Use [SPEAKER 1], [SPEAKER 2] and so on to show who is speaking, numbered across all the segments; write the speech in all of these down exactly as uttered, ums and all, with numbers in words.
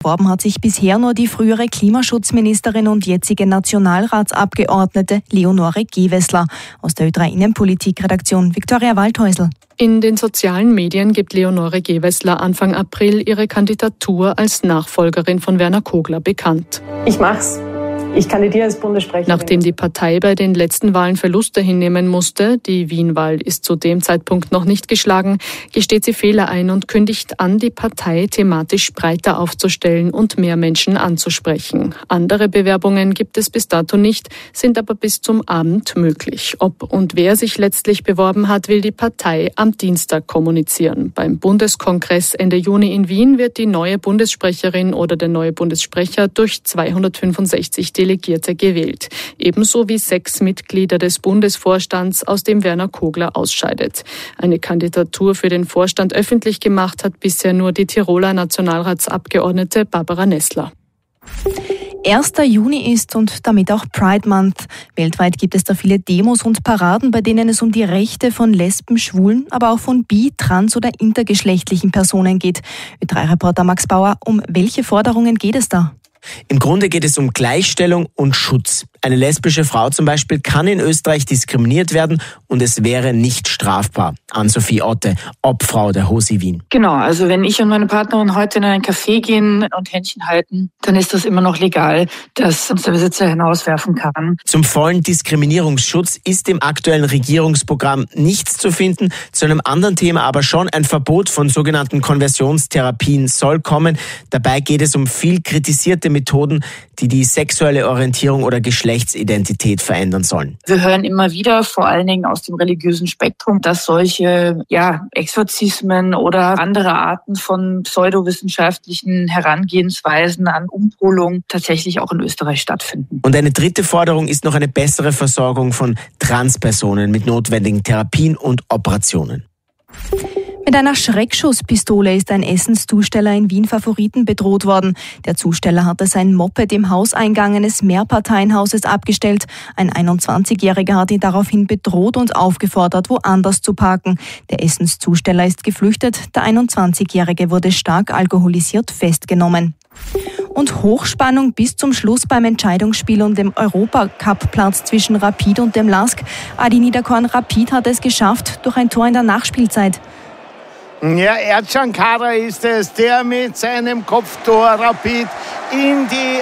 [SPEAKER 1] Beworben hat sich bisher nur die frühere Klimaschutzministerin und jetzige Nationalratsabgeordnete Leonore Gewessler. Aus der Ö drei Innenpolitik-Redaktion Viktoria Waldhäusl.
[SPEAKER 2] In den sozialen Medien gibt Leonore Gewessler Anfang April ihre Kandidatur als Nachfolgerin von Werner Kogler bekannt.
[SPEAKER 3] Ich mach's. Ich kandidiere als Bundessprecherin.
[SPEAKER 2] Nachdem die Partei bei den letzten Wahlen Verluste hinnehmen musste, die Wien-Wahl ist zu dem Zeitpunkt noch nicht geschlagen, gesteht sie Fehler ein und kündigt an, die Partei thematisch breiter aufzustellen und mehr Menschen anzusprechen. Andere Bewerbungen gibt es bis dato nicht, sind aber bis zum Abend möglich. Ob und wer sich letztlich beworben hat, will die Partei am Dienstag kommunizieren. Beim Bundeskongress Ende Juni in Wien wird die neue Bundessprecherin oder der neue Bundessprecher durch zweihundertfünfundsechzig Delegierte gewählt. Ebenso wie sechs Mitglieder des Bundesvorstands, aus dem Werner Kogler ausscheidet. Eine Kandidatur für den Vorstand öffentlich gemacht hat bisher nur die Tiroler Nationalratsabgeordnete Barbara Nessler.
[SPEAKER 1] erster Juni ist und damit auch Pride Month. Weltweit gibt es da viele Demos und Paraden, bei denen es um die Rechte von Lesben, Schwulen, aber auch von bi-, trans- oder intergeschlechtlichen Personen geht. Ö drei Reporter Max Bauer, um welche Forderungen geht es da?
[SPEAKER 4] Im Grunde geht es um Gleichstellung und Schutz. Eine lesbische Frau zum Beispiel kann in Österreich diskriminiert werden und es wäre nicht strafbar. Ann-Sophie Otte, Obfrau der Hosi Wien.
[SPEAKER 5] Genau, also wenn ich und meine Partnerin heute in ein Café gehen und Händchen halten, dann ist das immer noch legal, dass uns der Besitzer hinauswerfen kann.
[SPEAKER 4] Zum vollen Diskriminierungsschutz ist im aktuellen Regierungsprogramm nichts zu finden. Zu einem anderen Thema aber schon: ein Verbot von sogenannten Konversionstherapien soll kommen. Dabei geht es um viel kritisierte Methoden, die die sexuelle Orientierung oder Geschlechtsidentität verändern sollen.
[SPEAKER 5] Wir hören immer wieder, vor allen Dingen aus dem religiösen Spektrum, dass solche ja, Exorzismen oder andere Arten von pseudowissenschaftlichen Herangehensweisen an Umpolung tatsächlich auch in Österreich stattfinden.
[SPEAKER 4] Und eine dritte Forderung ist noch eine bessere Versorgung von Transpersonen mit notwendigen Therapien und Operationen.
[SPEAKER 1] Mit einer Schreckschusspistole ist ein Essenszusteller in Wien Favoriten bedroht worden. Der Zusteller hatte sein Moped im Hauseingang eines Mehrparteienhauses abgestellt. Ein einundzwanzigjähriger hat ihn daraufhin bedroht und aufgefordert, woanders zu parken. Der Essenszusteller ist geflüchtet. Der einundzwanzigjährige wurde stark alkoholisiert festgenommen. Und Hochspannung bis zum Schluss beim Entscheidungsspiel um den Europacup-Platz zwischen Rapid und dem LASK. Adi Niederkorn, Rapid hat es geschafft durch ein Tor in der Nachspielzeit.
[SPEAKER 6] Ja, Erdschan Kara ist es, der mit seinem Kopftor Rapid in die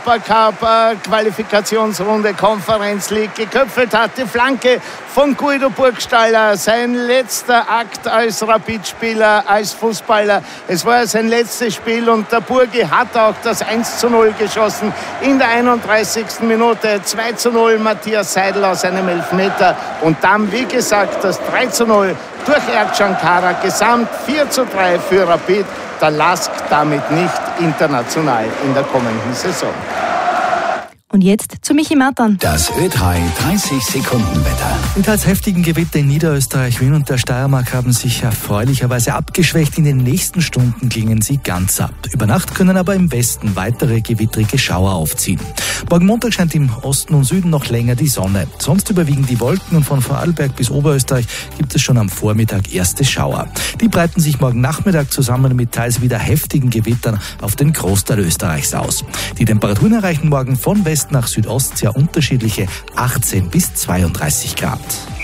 [SPEAKER 6] Europacup-Qualifikationsrunde Conference League geköpfelt hat. Die Flanke von Guido Burgstaller, sein letzter Akt als Rapid-Spieler, als Fußballer. Es war sein letztes Spiel und der Burgi hat auch das eins zu null geschossen in der einunddreißigsten Minute. zwei zu null Matthias Seidel aus einem Elfmeter und dann, wie gesagt, das drei zu null durch Erdschan Kara. Gesamt vier zu drei für Rapid. Der LASK damit nicht international in der kommenden Saison.
[SPEAKER 1] Und jetzt zu Michi Mertan.
[SPEAKER 7] Das Ö drei dreißig Sekunden Wetter.
[SPEAKER 8] Die teils heftigen Gewitter in Niederösterreich, Wien und der Steiermark haben sich erfreulicherweise abgeschwächt. In den nächsten Stunden klingen sie ganz ab. Über Nacht können aber im Westen weitere gewittrige Schauer aufziehen. Morgen Montag scheint im Osten und Süden noch länger die Sonne. Sonst überwiegen die Wolken und von Vorarlberg bis Oberösterreich gibt es schon am Vormittag erste Schauer. Die breiten sich morgen Nachmittag zusammen mit teils wieder heftigen Gewittern auf den Großteil Österreichs aus. Die Temperaturen erreichen morgen von West nach Südost sehr unterschiedliche achtzehn bis zweiunddreißig Grad.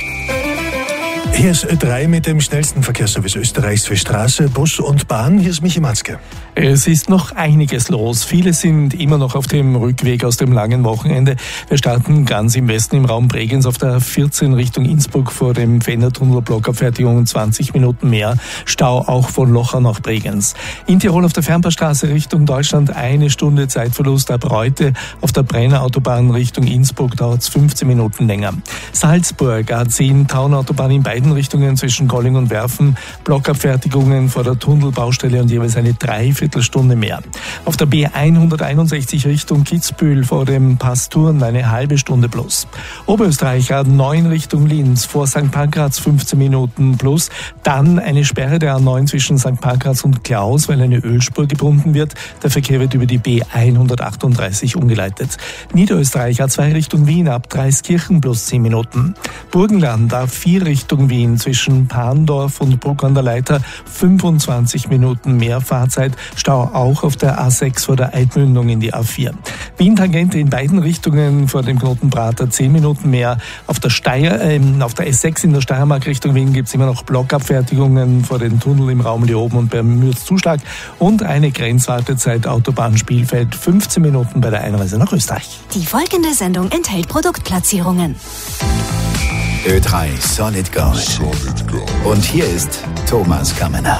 [SPEAKER 9] Hier ist Ö drei mit dem schnellsten Verkehrsservice Österreichs für Straße, Bus und Bahn. Hier ist Michi Matzke.
[SPEAKER 10] Es ist noch einiges los. Viele sind immer noch auf dem Rückweg aus dem langen Wochenende. Wir starten ganz im Westen im Raum Bregenz auf der vierzehn Richtung Innsbruck vor dem Fennertunnel, Blockabfertigung zwanzig Minuten mehr. Stau auch von Lochau nach Bregenz. In Tirol auf der Fernpassstraße Richtung Deutschland eine Stunde Zeitverlust ab Reute. Auf der Brenner Autobahn Richtung Innsbruck dauert es fünfzehn Minuten länger. Salzburg A zehn Taunautobahn in beiden Richtungen zwischen Colling und Werfen. Blockabfertigungen vor der Tunnelbaustelle und jeweils eine Dreiviertelstunde mehr. Auf der B hunderteinundsechzig Richtung Kitzbühel vor dem Pass Thurn eine halbe Stunde plus. Oberösterreich A neun Richtung Linz vor Sankt Pankraz fünfzehn Minuten plus. Dann eine Sperre der A neun zwischen Sankt Pankraz und Klaus, weil eine Ölspur gebunden wird. Der Verkehr wird über die B hundertachtunddreißig umgeleitet. Niederösterreich A zwei Richtung Wien ab Dreiskirchen plus zehn Minuten. Burgenland A vier Richtung Wien zwischen Parndorf und Bruck an der Leiter fünfundzwanzig Minuten mehr Fahrzeit. Stau auch auf der A sechs vor der Eidmündung in die A vier. Wien-Tangente in beiden Richtungen vor dem Knoten Prater zehn Minuten mehr. Auf der Steier, äh, auf der S sechs in der Steiermark Richtung Wien gibt es immer noch Blockabfertigungen vor den Tunnel im Raum Leoben und beim Mürzzuschlag und eine Grenzwartezeit Autobahn Spielfeld fünfzehn Minuten bei der Einreise nach Österreich.
[SPEAKER 11] Die folgende Sendung enthält Produktplatzierungen.
[SPEAKER 7] Ö drei Solid Gold. Solid Gold. Und hier ist Thomas Kammener.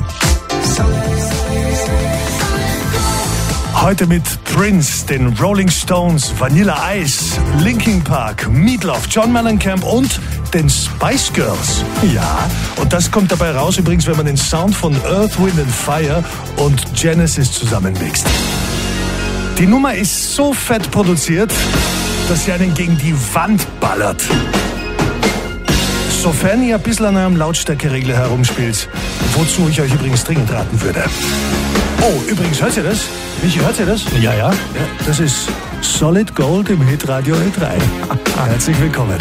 [SPEAKER 9] Heute mit Prince, den Rolling Stones, Vanilla Ice, Linkin Park, Meatloaf, John Mellencamp und den Spice Girls. Ja, und das kommt dabei raus übrigens, wenn man den Sound von Earth, Wind and Fire und Genesis zusammenmixt. Die Nummer ist so fett produziert, dass sie einen gegen die Wand ballert. Sofern ihr ein bisschen an eurem Lautstärkeregler herumspielt, wozu ich euch übrigens dringend raten würde. Oh, übrigens, hört ihr das? Michi, hört ihr das?
[SPEAKER 10] Ja, ja.
[SPEAKER 9] Ja, das ist Solid Gold im Hitradio Ö drei. Herzlich willkommen.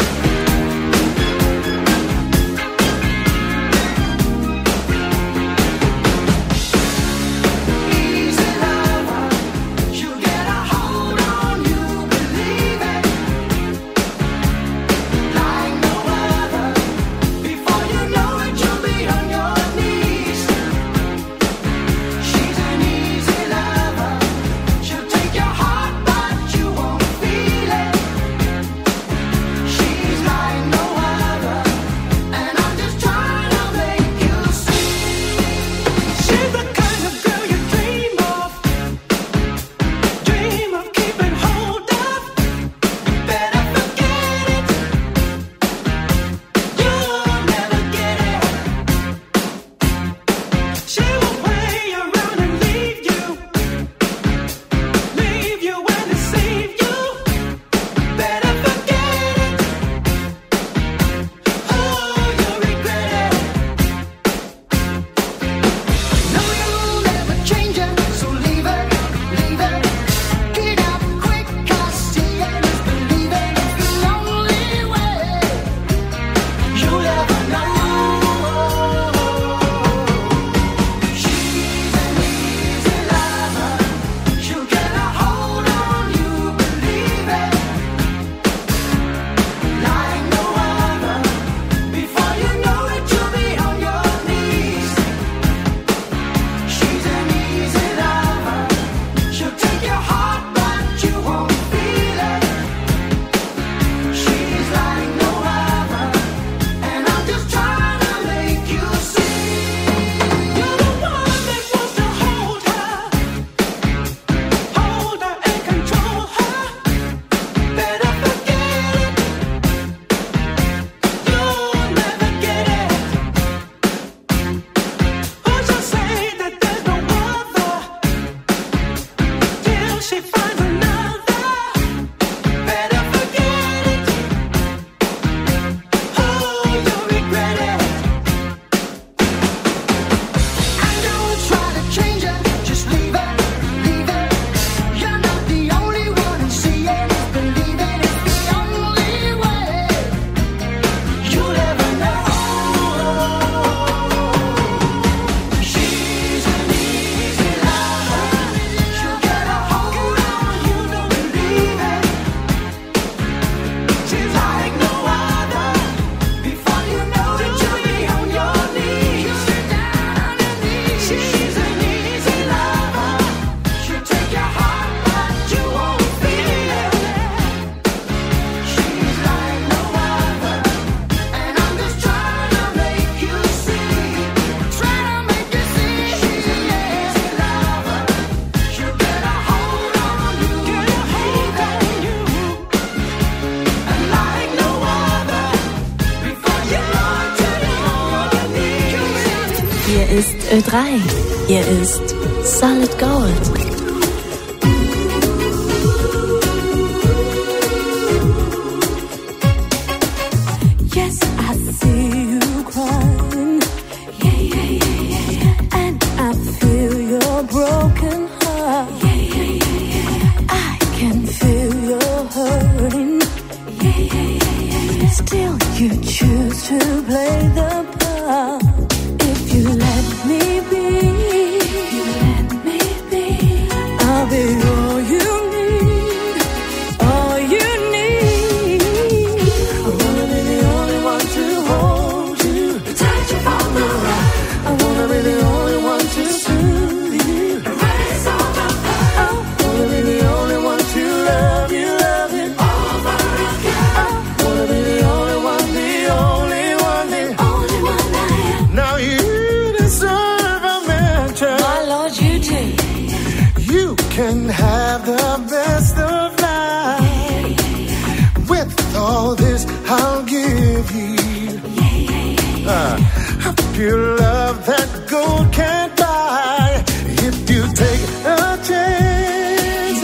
[SPEAKER 11] Hier ist Ö drei. Hier ist Solid Gold.
[SPEAKER 12] Yes, I see you crying. Yeah, yeah, yeah, yeah, yeah. And I feel your broken heart. Yeah, yeah, yeah, yeah. I can feel your hurting. Yeah, yeah, yeah, yeah, yeah. Still you choose to play the part. If you let me be, you let me
[SPEAKER 13] can have the best of life. With all this I'll give you uh, a pure love that gold can't buy. If you take a chance,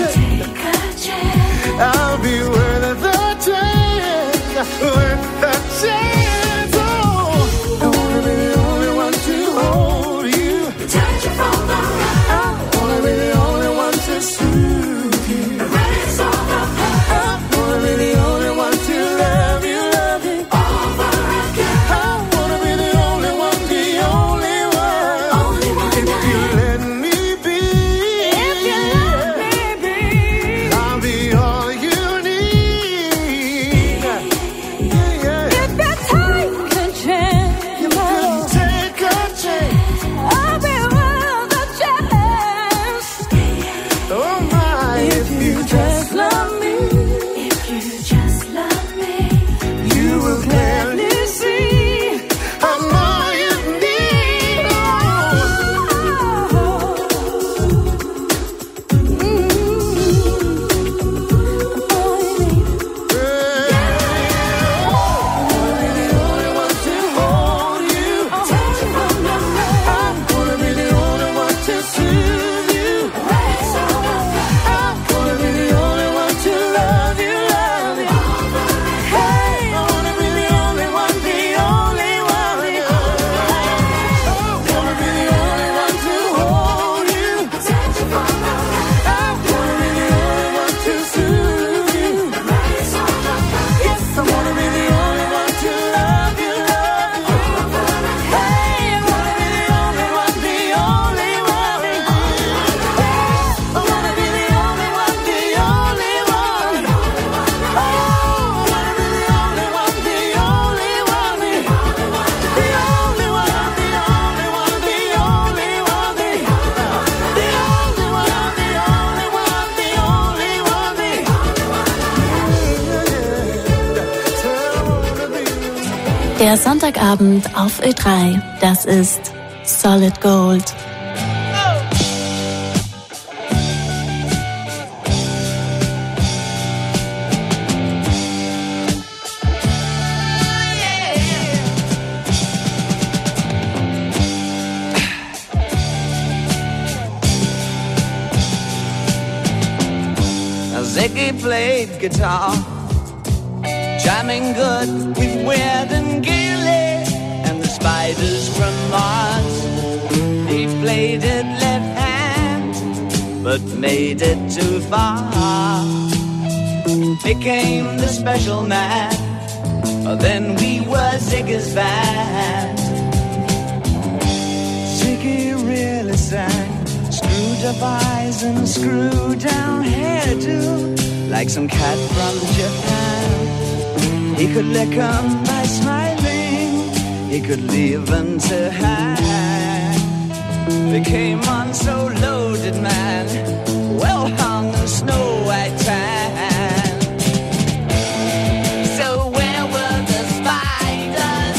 [SPEAKER 13] I'll be worth the chance, worth the chance. Oh, I wanna be the only one to hold you, touch you from the right. I wanna be the only one to soothe you, erase all the pain. I wanna be the only one to love you, love you over again. I wanna be the only one, the only one, only one. If you let me be, if you let me be, I'll be all you need. Yeah, yeah.
[SPEAKER 12] If you take a chance,
[SPEAKER 13] You can take a chance.
[SPEAKER 12] I'll be worth a chance.
[SPEAKER 13] Oh my, if you just love me,
[SPEAKER 12] If you just love me,
[SPEAKER 13] you will gladly see I'm all you need. Oh.
[SPEAKER 11] Der Sonntagabend auf Ö drei, das ist Solid Gold.
[SPEAKER 14] Ziggy played guitar, jamming good with Weird and Gilly and the Spiders from Mars. He played it left hand, but made it too far. Became the special man, then we were Ziggy's band. Ziggy really sang, screwed up eyes and screwed down hairdo, like some cat from Japan. He could lick 'em by smiling, he could leave 'em to hang. They came on so loaded, man, well hung the snow white tan. So where were the spiders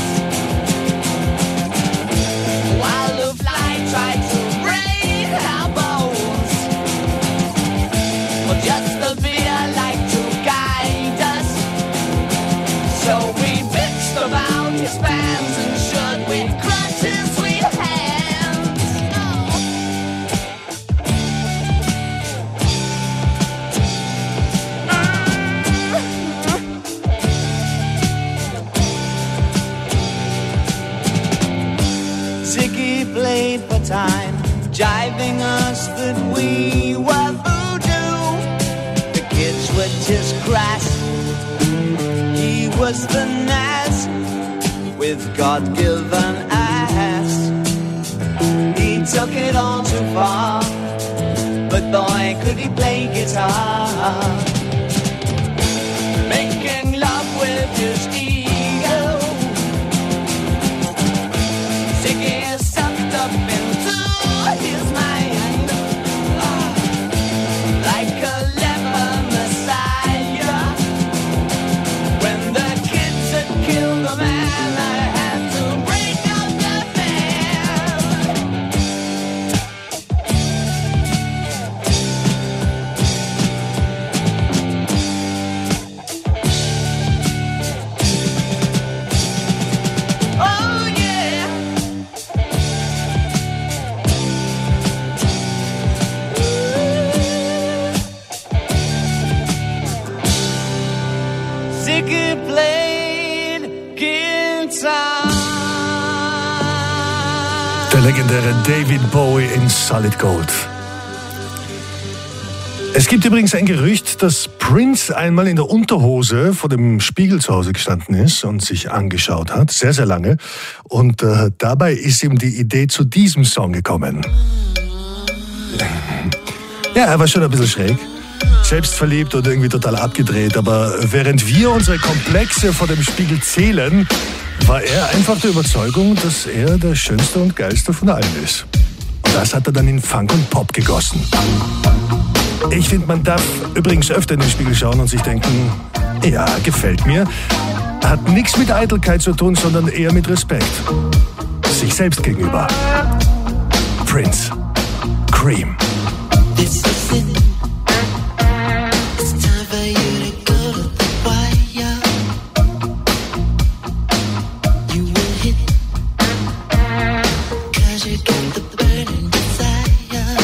[SPEAKER 14] while the fly tried to break our bones? Well, just the fear like to guide us. So we fixed about his pants and should we crush his sweet hands. Ziggy played for time, jiving us that we were voodoo. The kids were just crass, he was the Nas with God-given ass. He took it all too far, but boy could he play guitar. Making love with his ego, Ziggy sucked up into his mind like a leper messiah. When the kids had killed the man, I had to break up the band.
[SPEAKER 9] legendäre David Bowie in Solid Gold. Es gibt übrigens ein Gerücht, dass Prince einmal in der Unterhose vor dem Spiegel zu Hause gestanden ist und sich angeschaut hat, sehr, sehr lange. Und äh, dabei ist ihm die Idee zu diesem Song gekommen. Ja, er war schon ein bisschen schräg, selbstverliebt und irgendwie total abgedreht. Aber während wir unsere Komplexe vor dem Spiegel zählen, war er einfach der Überzeugung, dass er der Schönste und Geilste von allen ist. Und das hat er dann in Funk und Pop gegossen. Ich finde, man darf übrigens öfter in den Spiegel schauen und sich denken, ja, gefällt mir. Hat nichts mit Eitelkeit zu tun, sondern eher mit Respekt. Sich selbst gegenüber. Prince. Cream.
[SPEAKER 15] This is it. It's time for you to go to the wire. You will hit, 'cause you got the burning desire.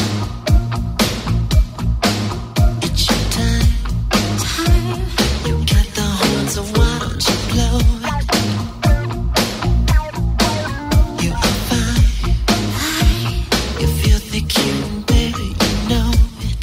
[SPEAKER 15] It's your time, time. You got the horn, so why don't you blow it? You are fine, you feel the cute, baby, you know it.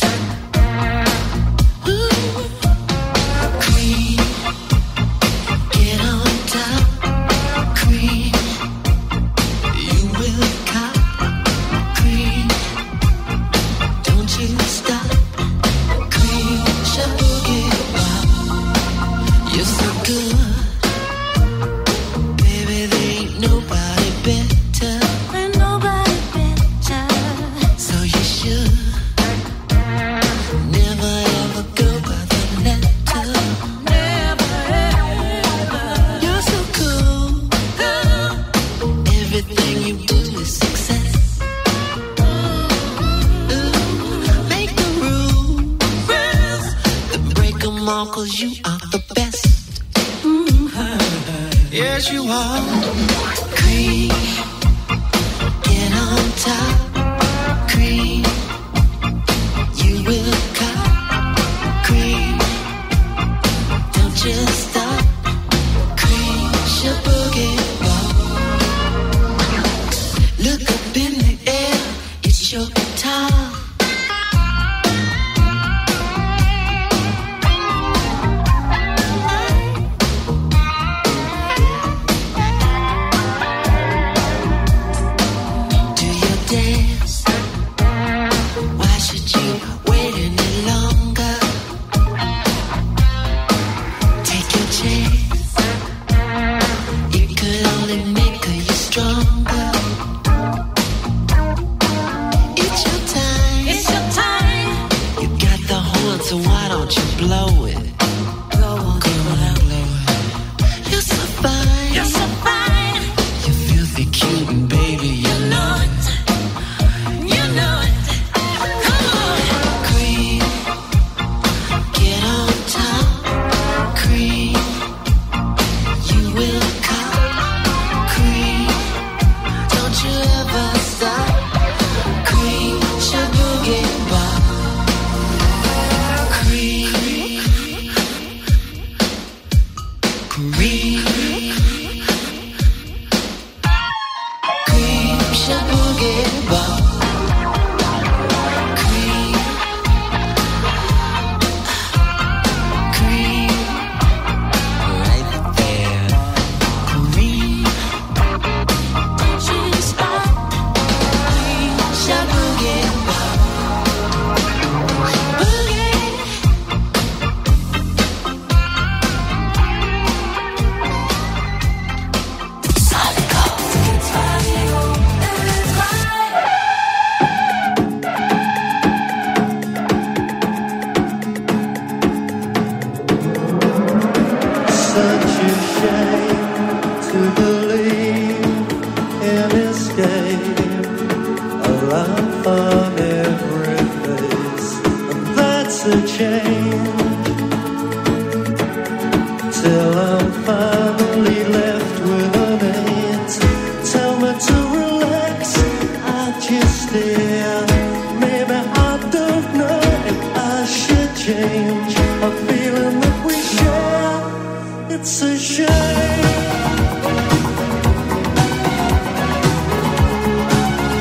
[SPEAKER 15] Ooh. Cream, get on top. Cream, you will cop. Cream, don't you stop. Cream, Shaboogie Wop. You're so good, baby, there ain't nobody better. Ain't nobody better. So you should never ever go by the letter. Never ever. You're so cool, everything you do is success. Ooh, make the rules, then break 'em all 'cause you are the best. Yes, you are. Cream, get on top. Cream, you will cop. Cream, don't you stop. Cream, Shaboogie Wop. Look up in the air, it's your guitar. Do your dance. Why should you wait any longer? Take your chance. You could only make you stronger. It's your time. It's your time. You got the horn, so why don't you blow it? Blow on, go on, blow it. You're so fine. You're so fine. You filthy cute and baby, you know it. You know it. Come on. Cream, get on top. Cream, you will cop. Cream, don't you ever stop. Cream, Shaboogie Wop. Cream, cream, cream, Shaboogie Wop. Cream, cream, right there. Cream, don't you stop. Cream, Shaboogie Wop. Boogie. Solid Gold. It's radio, it's right.
[SPEAKER 13] Such a shame to believe in escape. A laugh on every face, and that's a change. Till I'm finally left with an eight. Tell me to relax, I just stare. Maybe I don't know if I should change. A feeling that we share, it's a shame.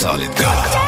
[SPEAKER 7] Solid Gold.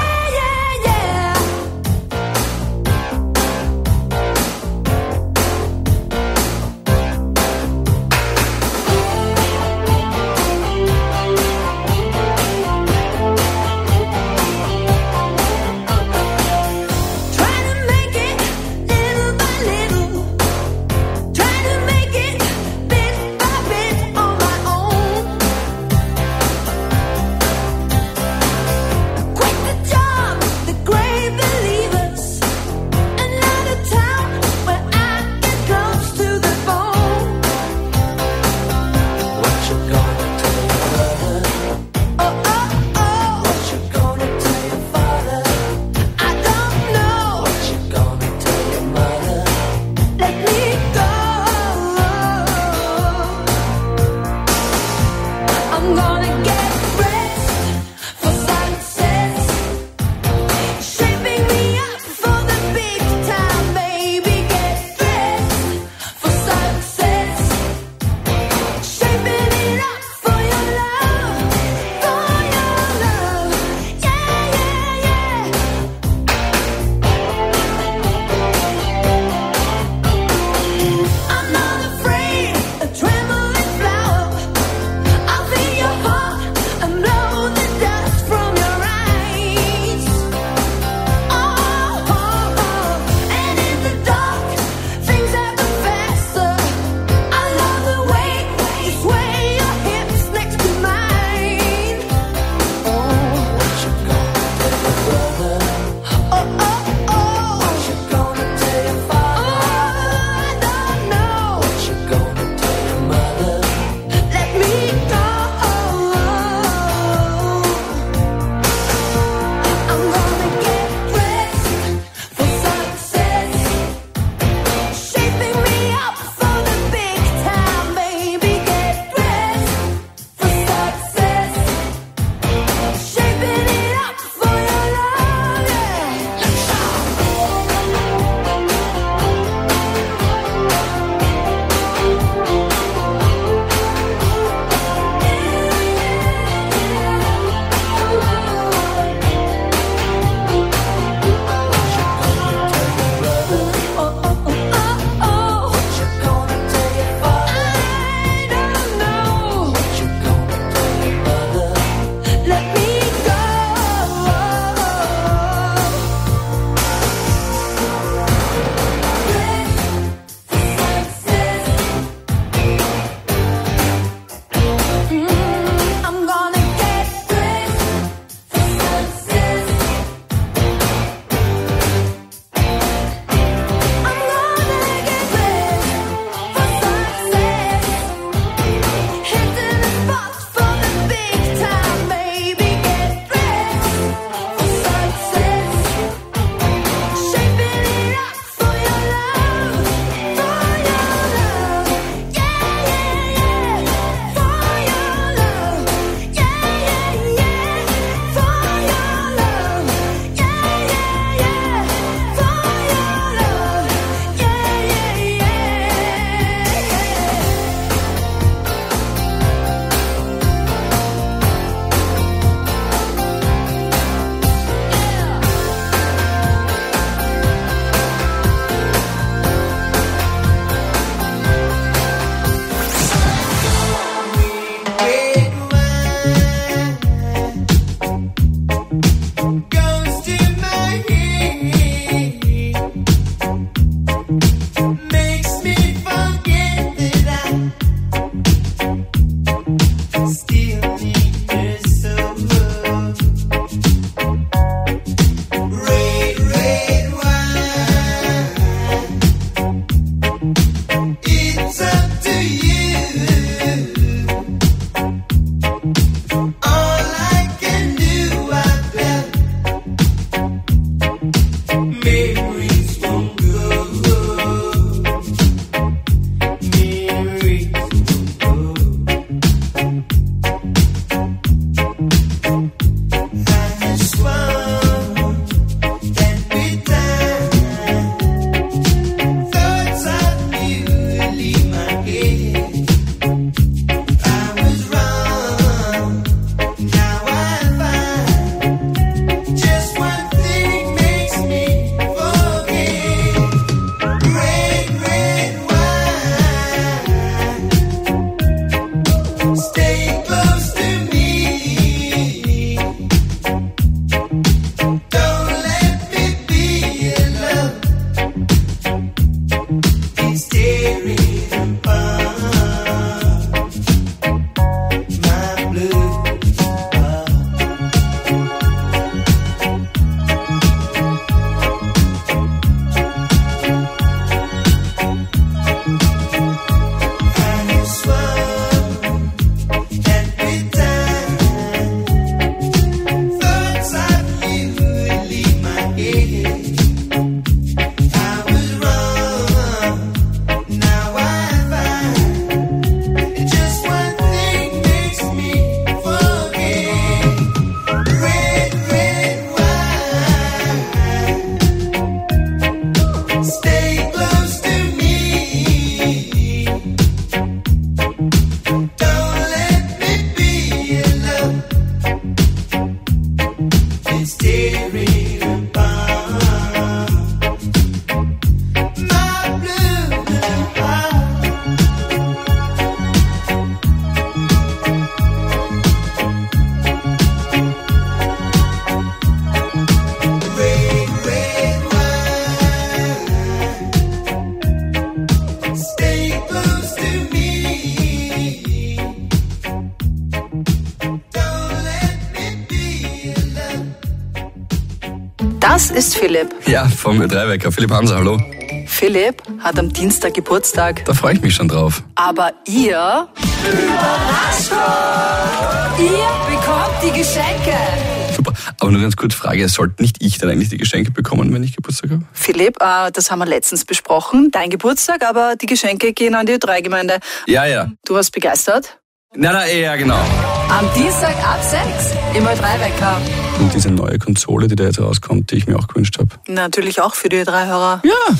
[SPEAKER 16] Das ist Philipp.
[SPEAKER 17] Ja, vom Ö drei Wecker. Philipp Hanser, hallo.
[SPEAKER 16] Philipp hat am Dienstag Geburtstag.
[SPEAKER 17] Da freue ich mich schon drauf.
[SPEAKER 16] Aber ihr... Überraschung! Ihr bekommt die Geschenke.
[SPEAKER 17] Super. Aber nur ganz kurz Frage, sollte nicht ich dann eigentlich die Geschenke bekommen, wenn ich Geburtstag habe?
[SPEAKER 16] Philipp, äh, das haben wir letztens besprochen. Dein Geburtstag, aber die Geschenke gehen an die Ö drei Gemeinde.
[SPEAKER 17] Ja, ja.
[SPEAKER 16] Du warst begeistert?
[SPEAKER 17] Na, na, ja, genau.
[SPEAKER 16] Am Dienstag ab sechs im Ö drei Wecker.
[SPEAKER 17] Und diese neue Konsole, die da jetzt rauskommt, die ich mir auch gewünscht habe.
[SPEAKER 16] Natürlich auch für die Ö drei Hörer.
[SPEAKER 17] Ja.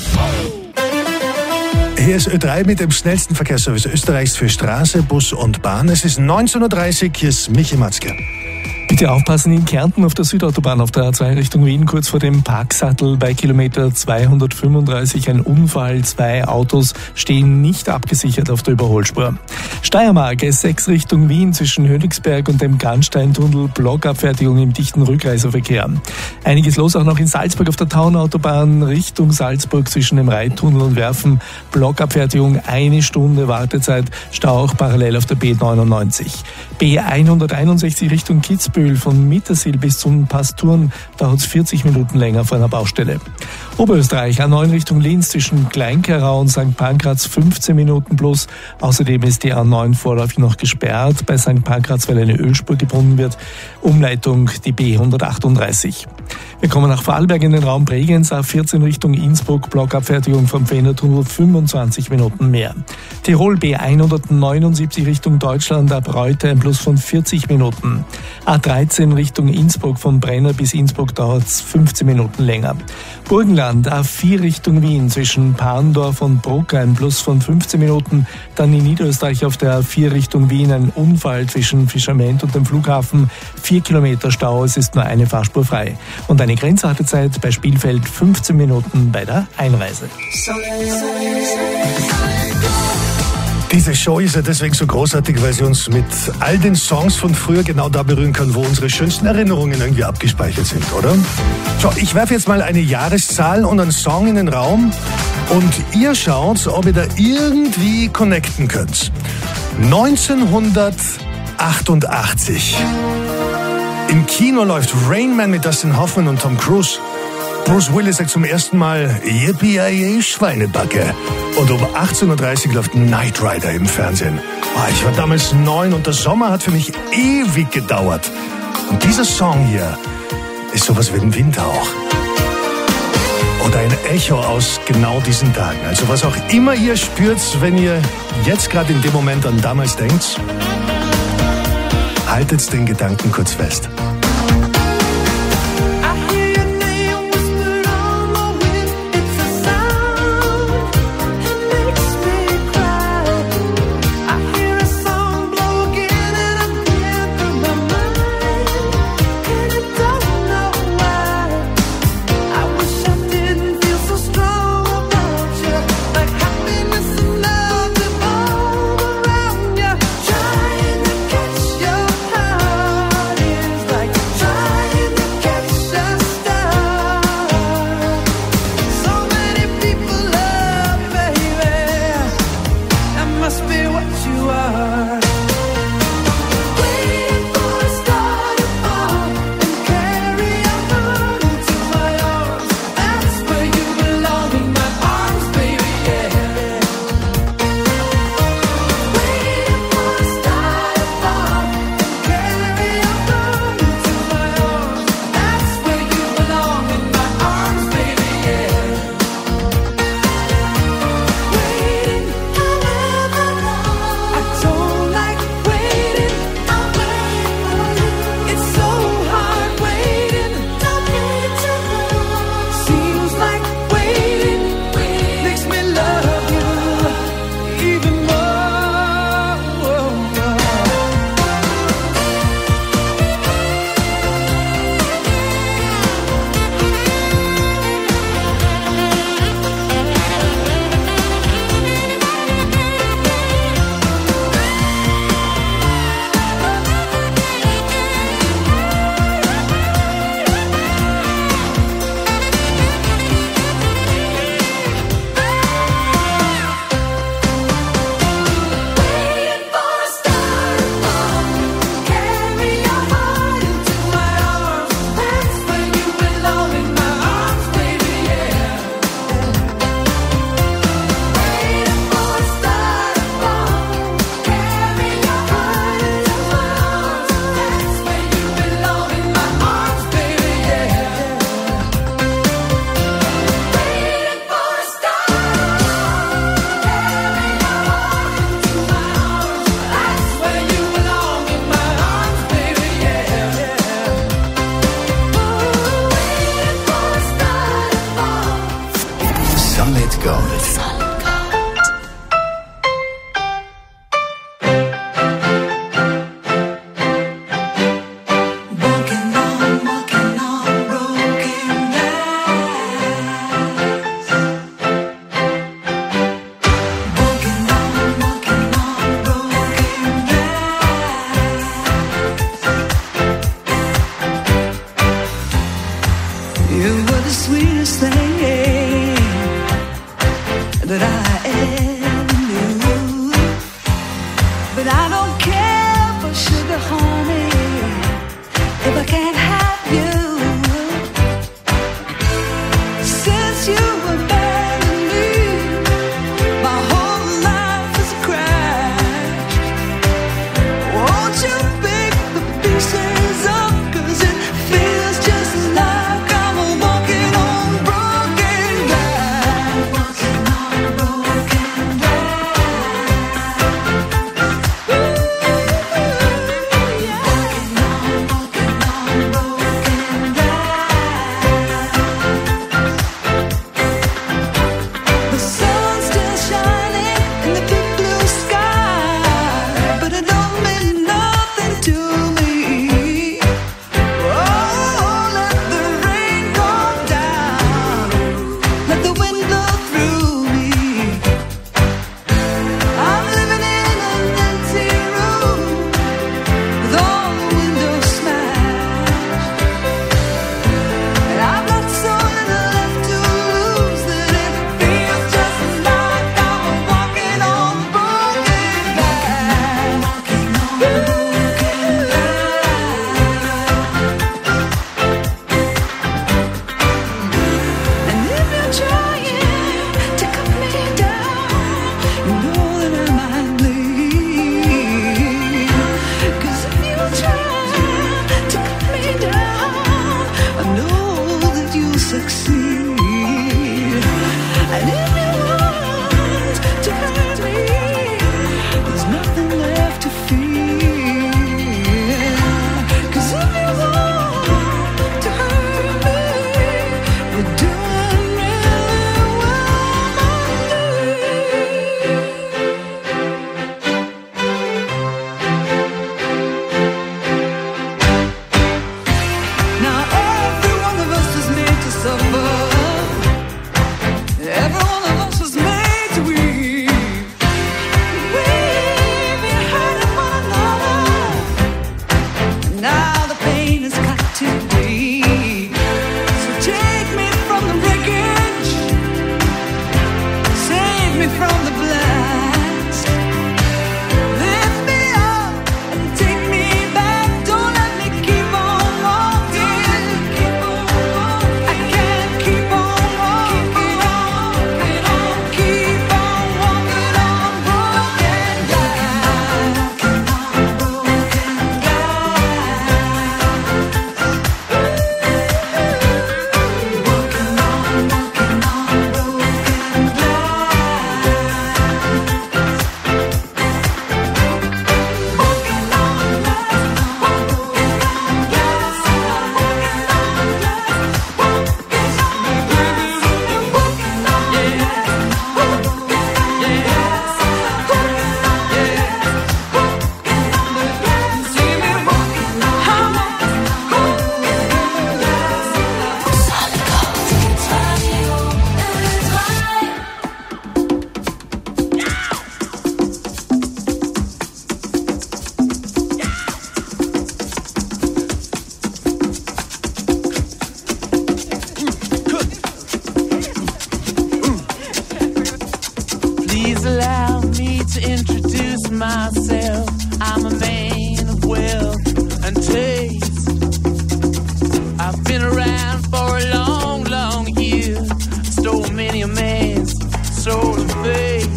[SPEAKER 9] Hier ist Ö drei mit dem schnellsten Verkehrsservice Österreichs für Straße, Bus und Bahn. Es ist neunzehn Uhr dreißig, hier ist Michi Matzke.
[SPEAKER 10] Bitte aufpassen, in Kärnten auf der Südautobahn auf der A zwei Richtung Wien, kurz vor dem Parksattel bei Kilometer zweihundertfünfunddreißig ein Unfall. Zwei Autos stehen nicht abgesichert auf der Überholspur. Steiermark S sechs Richtung Wien zwischen Hönigsberg und dem Garnsteintunnel, Blockabfertigung im dichten Rückreiseverkehr. Einiges los auch noch in Salzburg auf der Taunautobahn Richtung Salzburg zwischen dem Rheitunnel und Werfen. Blockabfertigung, eine Stunde Wartezeit, Stau auch parallel auf der B neunundneunzig. B hunderteinundsechzig Richtung Kitzbühel von Mittersil bis zum Pasturn dauert es vierzig Minuten länger vor einer Baustelle. Oberösterreich A neun Richtung Linz zwischen Kleinkerau und Sankt Pankraz fünfzehn Minuten plus. Außerdem ist die A neun vorläufig noch gesperrt bei Sankt Pankraz, weil eine Ölspur gebunden wird. Umleitung die B hundertachtunddreißig. Wir kommen nach Vorarlberg in den Raum Bregenz, A vierzehn Richtung Innsbruck, Blockabfertigung vom Fendertunnel fünfundzwanzig Minuten mehr. Tirol B hundertneunundsiebzig Richtung Deutschland, ab Reute ein Plus von vierzig Minuten. A dreizehn Richtung Innsbruck, von Brenner bis Innsbruck dauert es fünfzehn Minuten länger. Burgenland A vier Richtung Wien zwischen Parndorf und Bruck ein Plus von fünfzehn Minuten. Dann in Niederösterreich auf der A vier Richtung Wien ein Unfall zwischen Fischerment und dem Flughafen. Vier Kilometer Stau, es ist nur eine Fahrspur frei. Und eine Grenzhaltezeit bei Spielfeld fünfzehn Minuten bei der Einreise.
[SPEAKER 9] Diese Show ist ja deswegen so großartig, weil sie uns mit all den Songs von früher genau da berühren kann, wo unsere schönsten Erinnerungen irgendwie abgespeichert sind, oder? So, ich werfe jetzt mal eine Jahreszahl und einen Song in den Raum und ihr schaut, ob ihr da irgendwie connecten könnt. neunzehnhundertachtundachtzig. Im Kino läuft Rain Man mit Dustin Hoffman und Tom Cruise. Bruce Willis sagt zum ersten Mal Yippie-yay, Schweinebacke. Und um achtzehn Uhr dreißig läuft Knight Rider im Fernsehen. Oh, ich war damals neun und der Sommer hat für mich ewig gedauert. Und dieser Song hier ist sowas wie ein Windhauch. Oder ein Echo aus genau diesen Tagen. Also was auch immer ihr spürt, wenn ihr jetzt gerade in dem Moment an damals denkt, haltet den Gedanken kurz fest.
[SPEAKER 12] Like
[SPEAKER 18] myself, I'm a man of wealth and taste. I've been around for a long, long year. Stole many a man's soul of faith.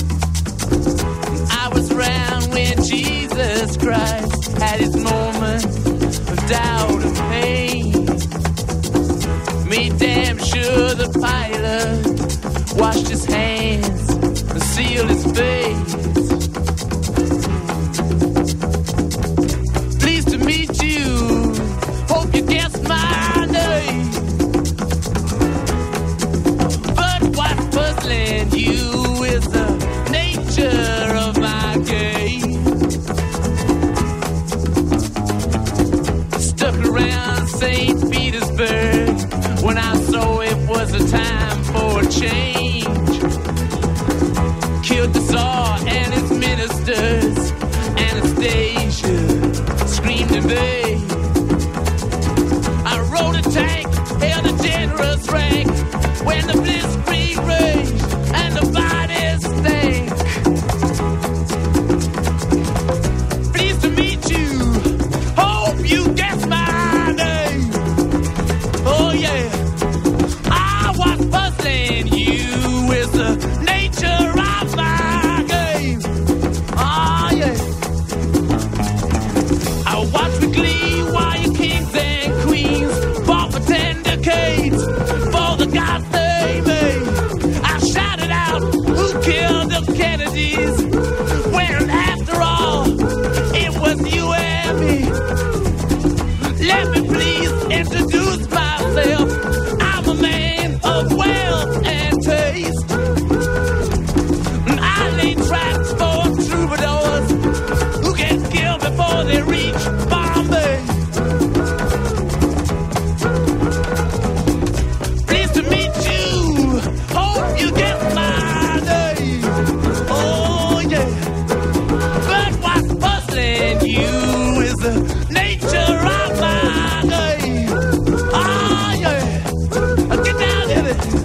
[SPEAKER 18] I was around when Jesus Christ had his moment of doubt and pain. Made damn sure the pilot washed his hands and sealed his face. Pleased to meet you, hope you guessed my name. But what's puzzling you is the nature of my game. Stuck around Saint Petersburg when I saw it was a time for a change. Killed the Tsar and his ministers. Anastasia screamed in vain. I rode a tank, held a generous rank when the blitzkrieg raged and the bodies stank. Pleased to meet you, hope you guessed my name. Oh yeah, I was puzzling you with the nature of my game. Oh yeah, I watch with glee while you kings and queens fought for ten decades for the gods they made. I shouted out, who killed the Kennedys? When after all, it was you and me. Let me please introduce myself. I'm a man of wealth and taste. I lay traps for troubadours who get killed before they reach Bombay. Pleased to meet you, hope you get my name. Oh yeah, but what's puzzling you is the nature of my game. Oh yeah, get down in it.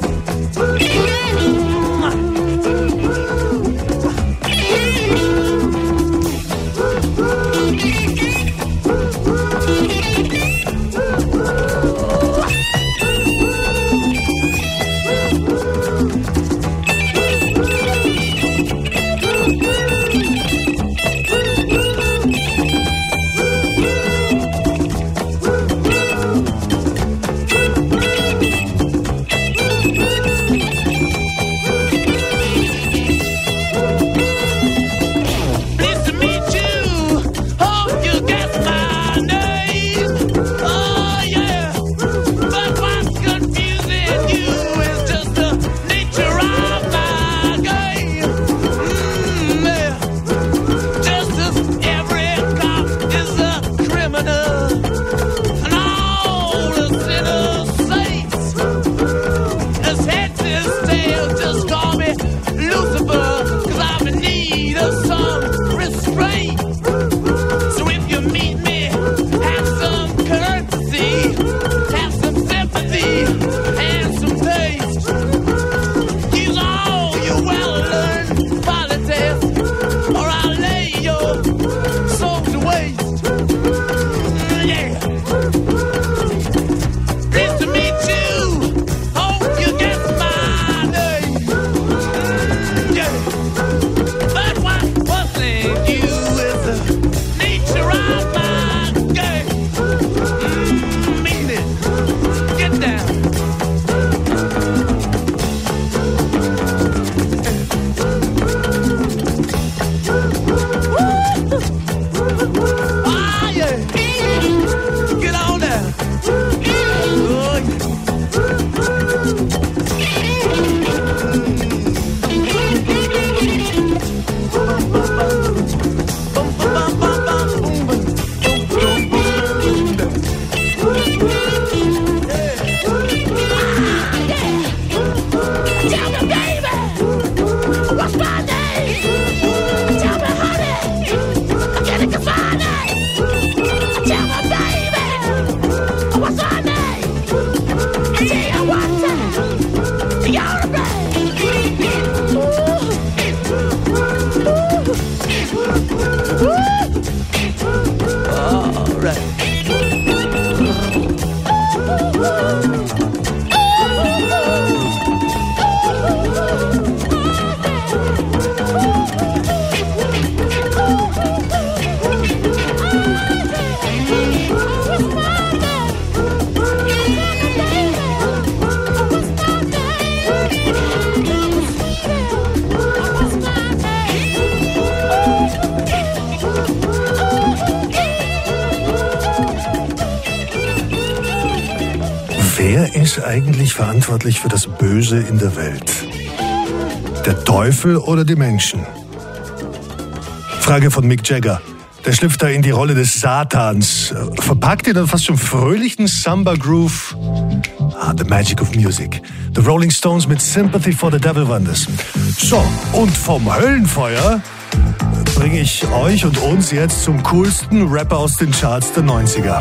[SPEAKER 9] Wer ist eigentlich verantwortlich für das Böse in der Welt? Der Teufel oder die Menschen? Frage von Mick Jagger. Der schlüpft da in die Rolle des Satans, verpackt in einen fast schon fröhlichen Samba-Groove. Ah, the magic of music. The Rolling Stones mit Sympathy for the Devil waren das. So, und vom Höllenfeuer bringe ich euch und uns jetzt zum coolsten Rapper aus den Charts der neunziger.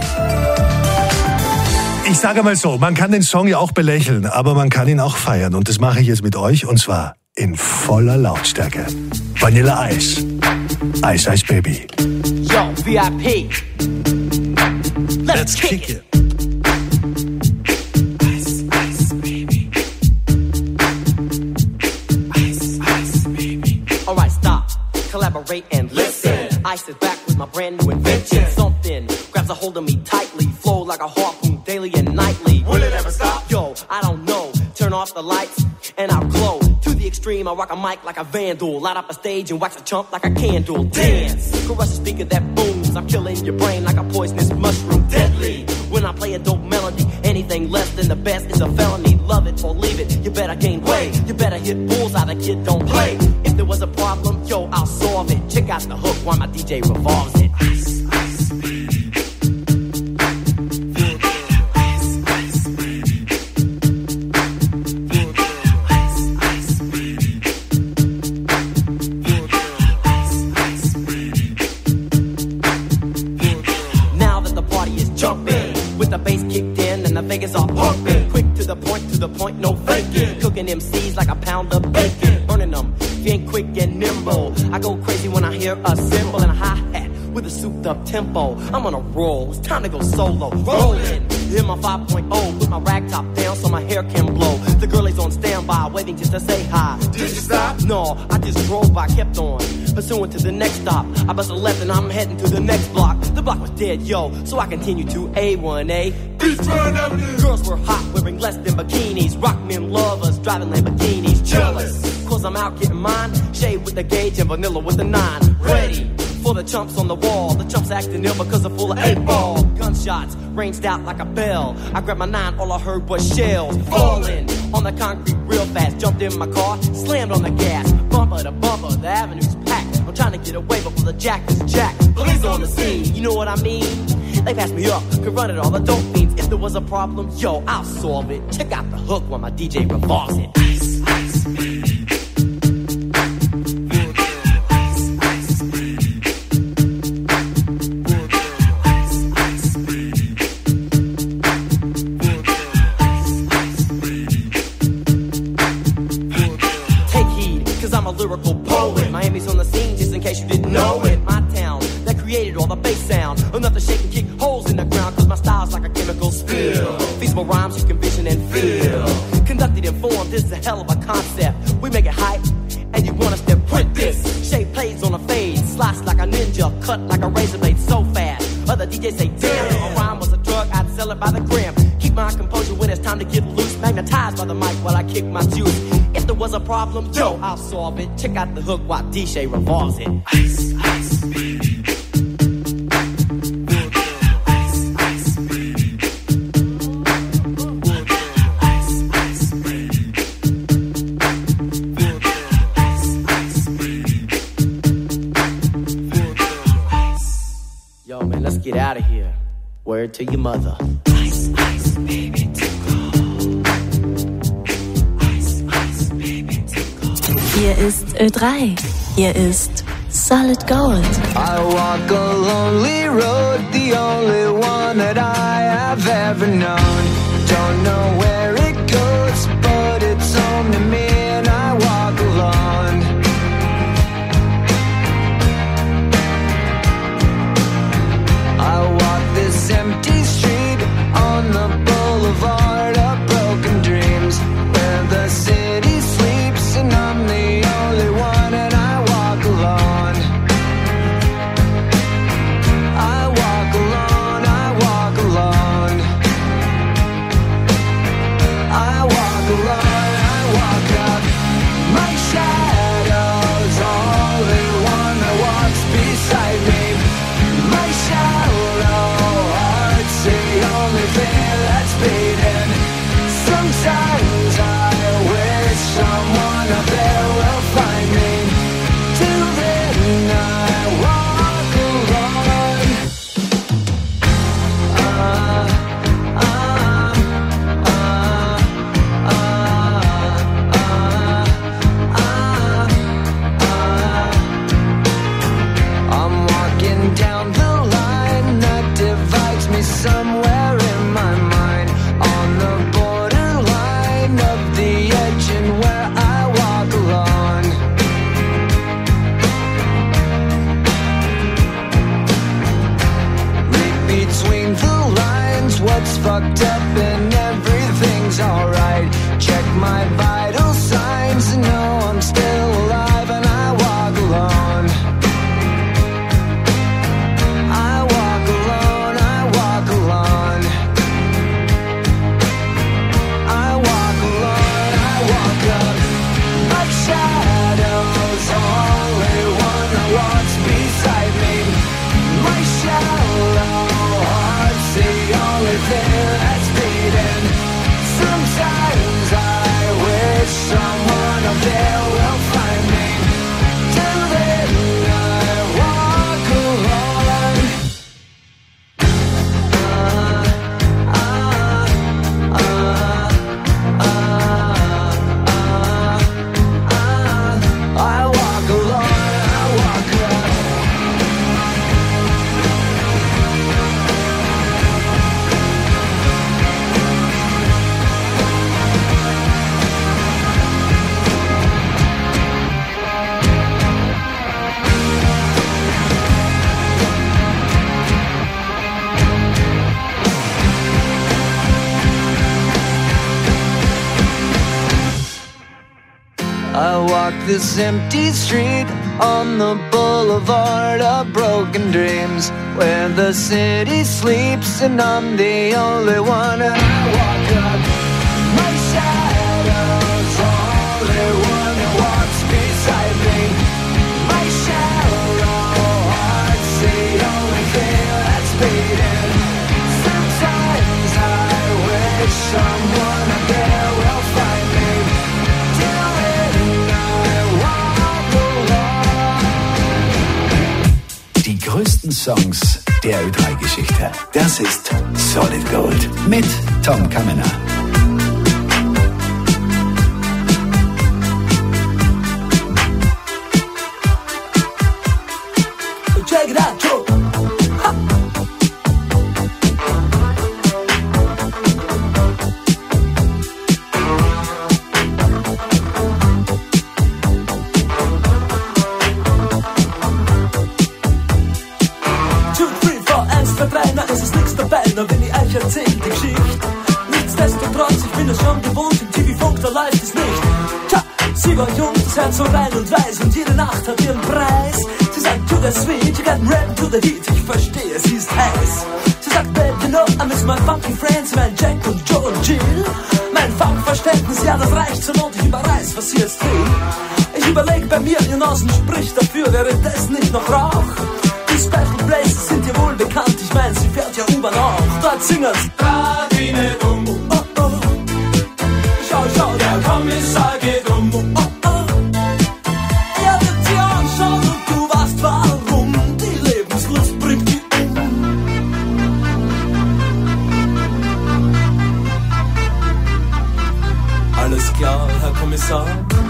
[SPEAKER 9] Ich sage mal so, man kann den Song ja auch belächeln, aber man kann ihn auch feiern. Und das mache ich jetzt mit euch, und zwar in voller Lautstärke. Vanilla Ice. Ice Ice Baby.
[SPEAKER 19] Yo, V I P. Let's, Let's kick, kick it. Ice, ice, baby. Ice, ice, baby. Alright, stop, collaborate and listen. Ice is back with my brand new invention. Something grabs a hold of me tightly, flow like a harpoon daily and nightly. Will it ever stop? Yo, I don't know. Turn off the lights and I'll glow. To the extreme, I rock a mic like a vandal. Light up a stage and wax a chump like a candle. Dance, caress a speaker that booms. I'm killing your brain like a poisonous mushroom. Deadly, when I play a dope melody. Anything less than the best is a felony. Love it or leave it, you better gain weight. You better hit bullseye, the kid don't play. If there was a problem, yo, I'll solve it. Check out the hook while my D J revolves it. Ice, ice, baby. Vegas all pumping, quick to the point, to the point, no faking. Cooking M Cs like a pound of bacon, burning them, being quick and nimble. I go crazy when I hear a cymbal and a hi-hat with a souped-up tempo. I'm on a roll, it's time to go solo. Rolling, hit my five point oh, put my rag top down so my hair can blow. The girl is on standby, waiting just to say hi. Did you stop? No, I just drove by, kept on, pursuing to the next stop. I bust a left and I'm heading to the next block. The block was dead, yo, so I continue to A one A. Girls were hot, wearing less than bikinis. Rock men lovers, driving Lamborghinis. Jealous, cause I'm out getting mine. Shade with the gauge and vanilla with the nine. Ready for the chumps on the wall. The chumps acting ill because they're full of eight ball. Gunshots ranged out like a bell. I grabbed my nine, all I heard was shells falling on the concrete real fast. Jumped in my car, slammed on the gas. Bumper to bumper, the avenue's packed. I'm trying to get away before the jack is jacked. Police on the scene, you know what I mean? They passed me up, could run it all, the dope fiends. If there was a problem, yo, I'll solve it. Check out the hook while my D J revolves it. Ice, ice, baby. Take heed, cause I'm a lyrical poet. Miami's on the scene, just in case you didn't know it. My town, that created all the bass sound. Enough to shake and kick holes in the ground, cause my style's like a chemical spill. Feasible rhymes you can vision and feel. Conducted and formed, this is a hell of a concept. We make it hype, and you want us to print this. Shape plays on a fade, slice like a ninja, cut like a razor blade so fast. Other D Js say, damn, if a rhyme was a drug, I'd sell it by the gram. Keep my composure when it's time to get loose. Magnetized by the mic while I kick my juice. If there was a problem, yo, I'll solve it. Check out the hook while D J revolves it. Ice, ice, baby. Get out of here. Word to your mother. Ice, ice, baby, to go. Ice, ice, baby, to go.
[SPEAKER 11] Hier ist Ö drei. Hier ist Solid Gold.
[SPEAKER 14] I walk a lonely road, the only one that I have ever known. Don't know where it goes, but it's home to me and I walk alone. I walk this empty street on the boulevard of broken dreams, where the city sleeps and I'm the only one and I walk alone. I walk alone, I walk alone. fucked up and everything's alright. Check my vital signs and know I'm still alive and I walk alone. I walk alone, I walk alone. I walk alone, I walk up. My shadow's only one that walks beside me. My shallow heart's the only thing that's beating. Sometimes I wish someone up there will find me. Till then I walk alone. Uh, uh, uh, uh, uh, I walk alone, I walk alone. I walk this empty street on the boulevard of broken dreams, where the city sleeps and I'm the only one. And I walk up, my shadow's only one that walks beside me. My shallow heart's the only thing that's beating. Sometimes I wish someone up there will find me. Till then I walk alone.
[SPEAKER 7] Die größten Songs der Ö drei Geschichte. Das ist Solid Gold mit Tom Kaminer.
[SPEAKER 20] Check it out, Joe. Ha. Two, three, four, eins, zwei, drei, na es ist nix dabei, na wenn ich euch erzähl die Geschichte. Nichtsdestotrotz, ich bin es schon gewohnt, im T V-Funk, da läuft es nicht. Tja, sie war jung, das Herz so rein und weiß und jede Nacht hat ihren Preis. Sie sagt, to the sweet, you got red to the heat, ich verstehe, sie ist heiß. Sie sagt, babe, you know, I miss my funky friends, mein Jack und Joe und Jill. Mein Funkverständnis, ja, das reicht zur Not, ich überreiß, was sie jetzt will. Ich überleg bei mir, ihr Nasen spricht dafür, wäre das nicht noch Rauch? Die Special Places sind ihr wohl bekannt, ich mein, sie fährt ja U-Bahn auch. Dort singen's, Radine dumm, oh oh. Schau, schau, der Kommissar geht um, oh oh. Er wird sie anschauen und du weißt warum, die Lebenslust bringt die um. Alles klar, Herr Kommissar?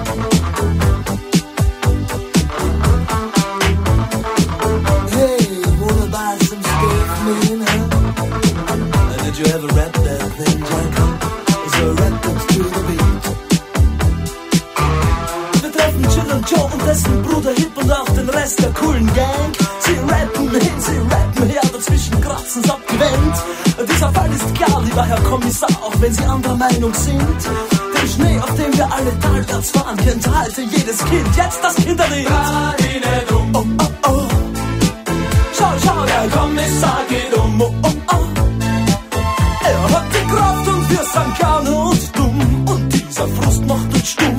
[SPEAKER 20] Hey, wanna buy some stuff, man, huh? Did you ever rap that thing, Jack? Is a rap to the beat. Wir treffen Jill und Joe und dessen Bruder Hip und auch den Rest der coolen Gang. Sie rappen hin, sie rappen her, dazwischen kratzen's abgewendet. Dieser Fall ist klar, lieber Herr Kommissar, auch wenn Sie anderer Meinung sind. Den Schnee, auf dem wir alle talwärts fahren, kennt heute jedes Kind. Jetzt das Kinderlied. Radine dumm, oh oh oh. Schau, schau, der Kommissar geht um, oh oh oh. Er hat die Kraft und wir sind gerne und dumm. Und dieser Frust macht uns stumm.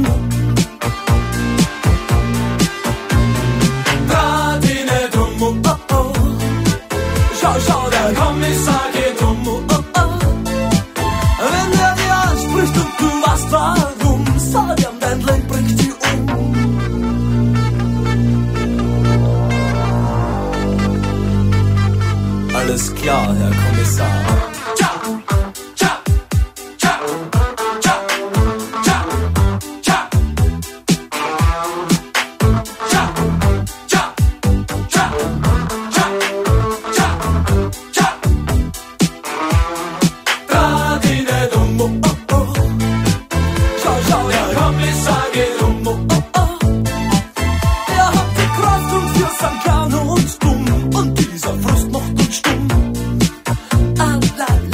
[SPEAKER 20] Radine dumm, oh oh oh. Schau, schau, der Kommissar geht um, oh oh oh. Wenn er dir anspricht und du weißt warum, sag ihm, dein Leben bringt die um. Alles klar, Herr Kommissar. Ciao, ciao, ciao, ciao, ciao, ciao. Ciao, ciao, ciao, ciao, ciao, ciao. Radine dumm, oh oh oh. Schau, schau, der Kommissar geht um, oh oh oh. Er hat die Kraft und wir sind gerne und dumm. Und dieser Frust macht uns stumm. Ah, la,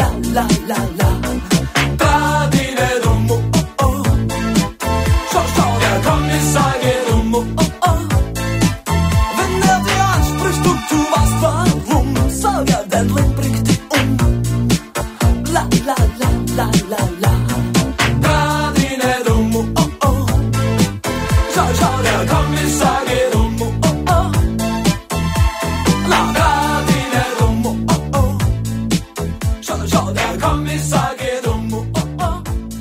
[SPEAKER 20] und bringt die um. La la la la la la. Dreh dich nicht um, oh oh oh. Schau, schau, der Kommissar geht um, oh oh oh. La, dreh dich nicht um, oh oh oh. Schau, schau, der Kommissar geht um, oh oh oh.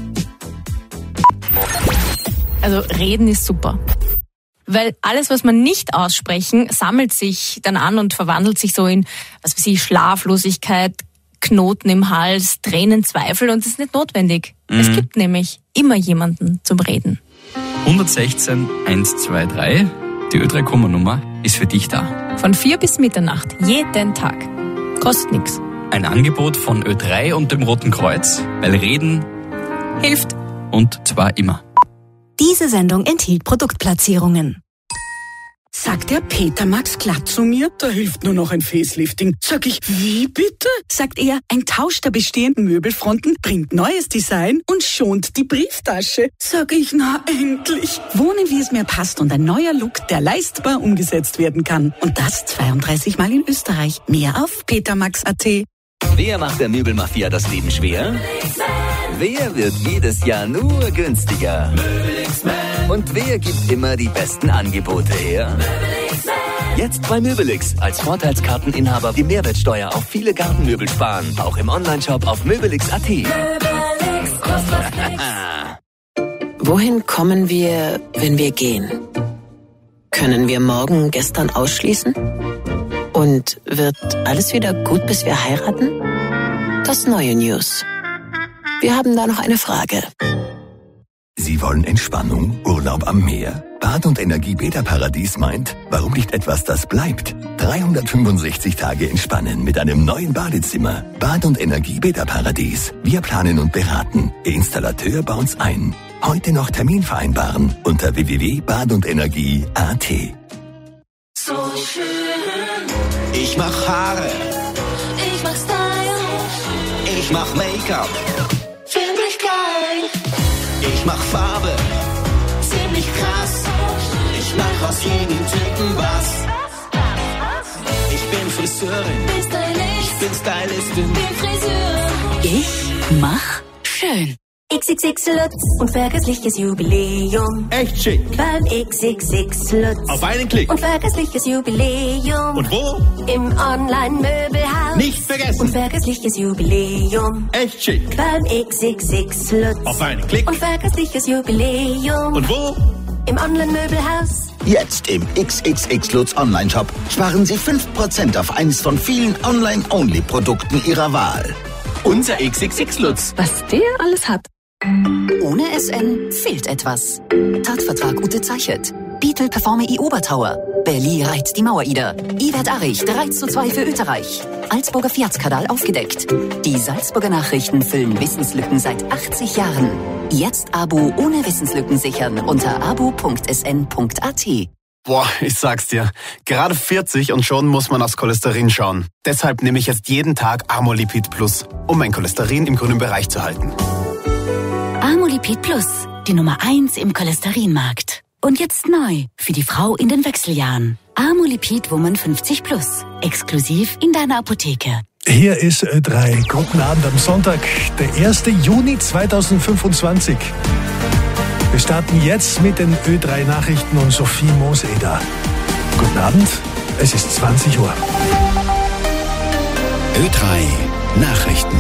[SPEAKER 21] Also reden ist super. Weil alles, was man nicht aussprechen, sammelt sich dann an und verwandelt sich so in, was weiß ich, Schlaflosigkeit, Knoten im Hals, Tränen, Zweifel und das ist nicht notwendig. Mhm. Es gibt nämlich immer jemanden zum Reden.
[SPEAKER 17] hundertsechzehn eins zwei drei, die Ö drei Kummernummer ist für dich da.
[SPEAKER 21] Von vier bis Mitternacht, jeden Tag. Kostet nix.
[SPEAKER 17] Ein Angebot von Ö drei und dem Roten Kreuz, weil Reden
[SPEAKER 21] hilft.
[SPEAKER 17] Und zwar immer.
[SPEAKER 22] Diese Sendung enthielt Produktplatzierungen. Sagt der Peter Max glatt zu mir, da hilft nur noch ein Facelifting. Sag ich, wie bitte? Sagt er, ein Tausch der bestehenden Möbelfronten bringt neues Design und schont die Brieftasche. Sag ich, na endlich. Wohnen, wie es mir passt und ein neuer Look, der leistbar umgesetzt werden kann. Und das zweiunddreißig Mal in Österreich. Mehr auf petermax punkt at.
[SPEAKER 23] Wer macht der Möbelmafia das Leben schwer? Wer wird jedes Jahr nur günstiger? Und wer gibt immer die besten Angebote her? Jetzt bei Möbelix als Vorteilskarteninhaber die Mehrwertsteuer auf viele Gartenmöbel sparen. Auch im Onlineshop auf möbelix punkt at.
[SPEAKER 24] Wohin kommen wir, wenn wir gehen? Können wir morgen gestern ausschließen? Und wird alles wieder gut, bis wir heiraten? Das neue News. Wir haben da noch eine Frage.
[SPEAKER 7] Sie wollen Entspannung, Urlaub am Meer? Bad- und Energie-Beta-Paradies meint, warum nicht etwas, das bleibt? dreihundertfünfundsechzig Tage entspannen mit einem neuen Badezimmer. Bad- und Energie-Beta-Paradies. Wir planen und beraten. Ihr Installateur baut's ein. Heute noch Termin vereinbaren unter w w w punkt bad und energie punkt a t.
[SPEAKER 15] So schön. Ich mach Haare. Ich mach Style. Ich mach Make-up. Find ich geil. Ich mach Farbe. Ziemlich krass. Ich mach aus jedem Typen was. Ich bin Friseurin. Ich bin Stylistin. Bin Friseur.
[SPEAKER 22] Ich mach schön.
[SPEAKER 25] X X X Lutz, unvergessliches Jubiläum.
[SPEAKER 9] Echt schick.
[SPEAKER 25] Beim X X X Lutz.
[SPEAKER 9] Auf einen Klick.
[SPEAKER 25] Unvergessliches Jubiläum.
[SPEAKER 9] Und wo?
[SPEAKER 25] Im Online-Möbelhaus.
[SPEAKER 9] Nicht vergessen.
[SPEAKER 25] Unvergessliches Jubiläum.
[SPEAKER 9] Echt schick.
[SPEAKER 25] Beim X X X Lutz.
[SPEAKER 9] Auf einen Klick.
[SPEAKER 25] Unvergessliches Jubiläum.
[SPEAKER 9] Und wo?
[SPEAKER 25] Im Online-Möbelhaus.
[SPEAKER 26] Jetzt im X X X Lutz Online-Shop sparen Sie fünf Prozent auf eines von vielen Online-Only-Produkten Ihrer Wahl. Unser X X X Lutz.
[SPEAKER 21] Was der alles hat.
[SPEAKER 22] Ohne S N fehlt etwas. Tatvertrag unterzeichnet. Beetle performe I Obertauer. Berli reiht die Mauer-Ida. Iwert Arich drei zu zwei für Österreich. Salzburger Fiatskadal aufgedeckt. Die Salzburger Nachrichten füllen Wissenslücken seit achtzig Jahren. Jetzt Abo ohne Wissenslücken sichern unter abo punkt s n punkt a t.
[SPEAKER 27] Boah, ich sag's dir. Gerade vierzig und schon muss man aufs Cholesterin schauen. Deshalb nehme ich jetzt jeden Tag Amolipid Plus, um mein Cholesterin im grünen Bereich zu halten.
[SPEAKER 22] Amolipid Plus, die Nummer eins im Cholesterinmarkt. Und jetzt neu für die Frau in den Wechseljahren. Amolipid Woman fünfzig Plus, exklusiv in deiner Apotheke.
[SPEAKER 9] Hier ist Ö drei. Guten Abend am Sonntag, der erste Juni zweitausendfünfundzwanzig. Wir starten jetzt mit den Ö drei Nachrichten und Sophie Mooseder. Guten Abend, es ist zwanzig Uhr.
[SPEAKER 7] Ö drei Nachrichten.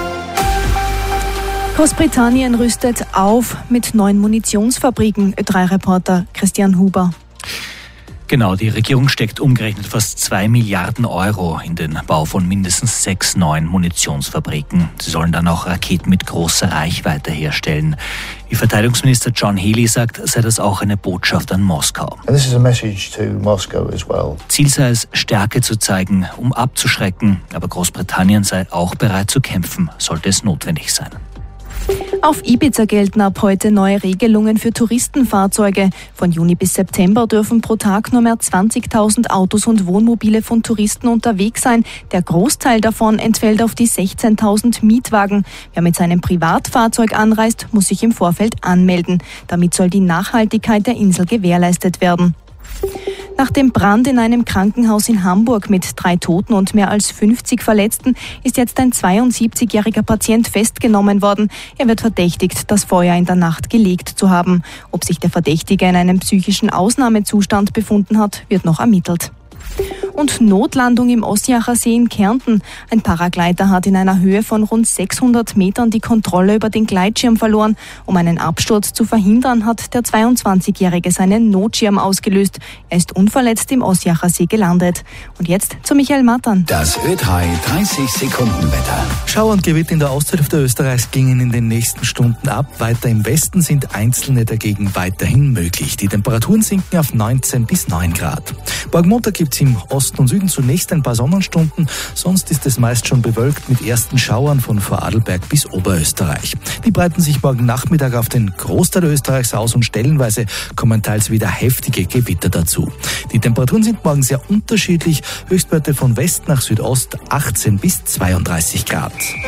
[SPEAKER 1] Großbritannien rüstet auf mit neuen Munitionsfabriken. Ö drei Reporter Christian Huber.
[SPEAKER 8] Genau, die Regierung steckt umgerechnet fast zwei Milliarden Euro in den Bau von mindestens sechs neuen Munitionsfabriken. Sie sollen dann auch Raketen mit großer Reichweite herstellen. Wie Verteidigungsminister John Healey sagt, sei das auch eine Botschaft an Moskau.
[SPEAKER 28] And this is a message to Moscow as well.
[SPEAKER 8] Ziel sei es, Stärke zu zeigen, um abzuschrecken. Aber Großbritannien sei auch bereit zu kämpfen, sollte es notwendig sein.
[SPEAKER 1] Auf Ibiza gelten ab heute neue Regelungen für Touristenfahrzeuge. Von Juni bis September dürfen pro Tag nur mehr zwanzigtausend Autos und Wohnmobile von Touristen unterwegs sein. Der Großteil davon entfällt auf die sechzehntausend Mietwagen. Wer mit seinem Privatfahrzeug anreist, muss sich im Vorfeld anmelden. Damit soll die Nachhaltigkeit der Insel gewährleistet werden. Nach dem Brand in einem Krankenhaus in Hamburg mit drei Toten und mehr als fünfzig Verletzten ist jetzt ein zweiundsiebzigjähriger Patient festgenommen worden. Er wird verdächtigt, das Feuer in der Nacht gelegt zu haben. Ob sich der Verdächtige in einem psychischen Ausnahmezustand befunden hat, wird noch ermittelt. Und Notlandung im Ossiacher See in Kärnten. Ein Paragleiter hat in einer Höhe von rund sechshundert Metern die Kontrolle über den Gleitschirm verloren. Um einen Absturz zu verhindern, hat der zweiundzwanzigjährige seinen Notschirm ausgelöst. Er ist unverletzt im Ossiacher See gelandet. Und jetzt zu Michael Mattern.
[SPEAKER 2] Das Ö drei dreißig Sekunden Wetter.
[SPEAKER 8] Schauer und Gewitter in der Osthälfte Österreichs gingen in den nächsten Stunden ab. Weiter im Westen sind einzelne dagegen weiterhin möglich. Die Temperaturen sinken auf neunzehn bis neun Grad. Morgen Montag gibt es im Osten und Süden zunächst ein paar Sonnenstunden, sonst ist es meist schon bewölkt mit ersten Schauern von Vorarlberg bis Oberösterreich. Die breiten sich morgen Nachmittag auf den Großteil Österreichs aus und stellenweise kommen teils wieder heftige Gewitter dazu. Die Temperaturen sind morgen sehr unterschiedlich, Höchstwerte von West nach Südost achtzehn bis zweiunddreißig Grad.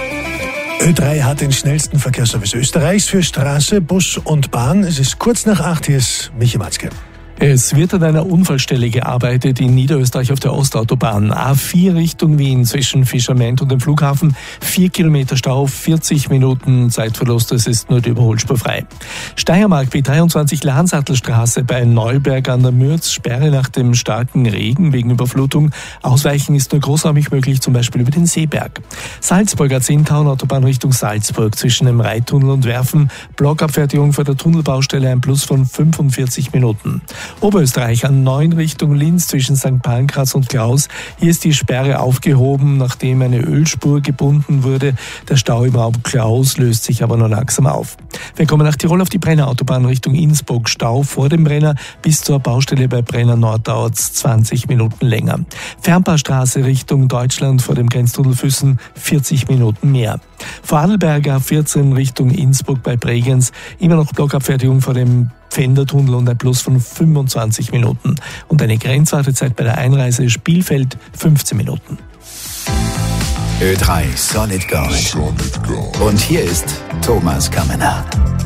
[SPEAKER 9] Ö drei hat den schnellsten Verkehrsservice Österreichs für Straße, Bus und Bahn. Es ist kurz nach acht, hier ist Michi Matzke.
[SPEAKER 3] Es wird an einer Unfallstelle gearbeitet in Niederösterreich auf der Ostautobahn. A vier Richtung Wien zwischen Fischerment und dem Flughafen. Vier Kilometer Stau, vierzig Minuten Zeitverlust, es ist nur die Überholspur frei. Steiermark B dreiundzwanzig Lahnsattelstraße bei Neuberg an der Mürz. Sperre nach dem starken Regen wegen Überflutung. Ausweichen ist nur großräumig möglich, zum Beispiel über den Seeberg. Salzburger Zehntaun Autobahn Richtung Salzburg zwischen dem Reittunnel und Werfen. Blockabfertigung für der Tunnelbaustelle, ein Plus von fünfundvierzig Minuten. Oberösterreich an neun Richtung Linz zwischen Sankt Pankraz und Klaus. Hier ist die Sperre aufgehoben, nachdem eine Ölspur gebunden wurde. Der Stau im Raum Klaus löst sich aber nur langsam auf. Wir kommen nach Tirol auf die Brenner Autobahn Richtung Innsbruck. Stau vor dem Brenner bis zur Baustelle bei Brenner Nord dauert es zwanzig Minuten länger. Fernpaarstraße Richtung Deutschland vor dem Grenztunnel Füssen vierzig Minuten mehr. Vorarlberger vierzehn Richtung Innsbruck bei Bregenz. Immer noch Blockabfertigung vor dem Pfändertunnel und ein Plus von fünfundzwanzig Minuten. Und eine Grenzwartezeit bei der Einreise Spielfeld fünfzehn Minuten.
[SPEAKER 2] Ö drei Solid Gold. Solid Gold. Und hier ist Thomas Kammener.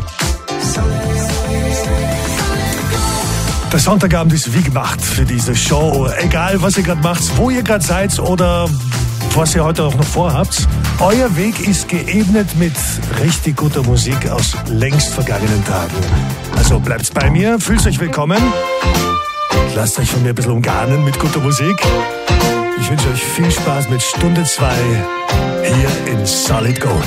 [SPEAKER 9] Der Sonntagabend ist wie gemacht für diese Show. Egal, was ihr gerade macht, wo ihr gerade seid oder was ihr heute auch noch vorhabt. Euer Weg ist geebnet mit richtig guter Musik aus längst vergangenen Tagen. Also bleibt's bei mir, fühlt euch willkommen. Lasst euch von mir ein bisschen umgarnen mit guter Musik. Ich wünsche euch viel Spaß mit Stunde zwei hier in Solid Gold.